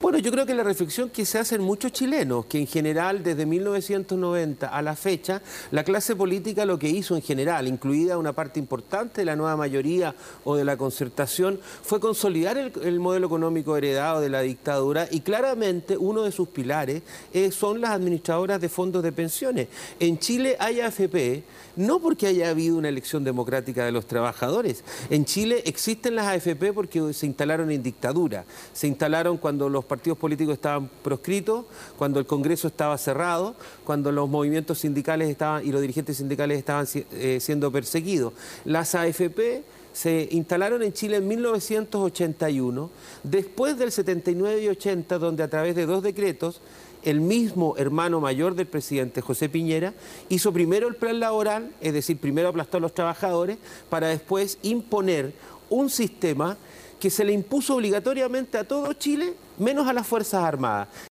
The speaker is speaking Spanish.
Bueno, yo creo que la reflexión que se hacen muchos chilenos, que en general desde 1990 a la fecha, la clase política lo que hizo en general, incluida una parte importante de la nueva mayoría o de la concertación, fue consolidar el modelo económico heredado de la dictadura y claramente uno de sus pilares son las administradoras de fondos de pensiones. En Chile hay AFP, no porque haya habido una elección democrática de los trabajadores. En Chile existen las AFP porque se instalaron en dictadura. Se instalaron cuando los partidos políticos estaban proscritos, cuando el Congreso estaba cerrado, cuando los movimientos sindicales estaban y los dirigentes sindicales estaban siendo perseguidos. Las AFP se instalaron en Chile en 1981, después del 79 y 80, donde a través de 2 decretos, el mismo hermano mayor del presidente, José Piñera, hizo primero el plan laboral, es decir, primero aplastó a los trabajadores, para después imponer un sistema que se le impuso obligatoriamente a todo Chile, menos a las Fuerzas Armadas.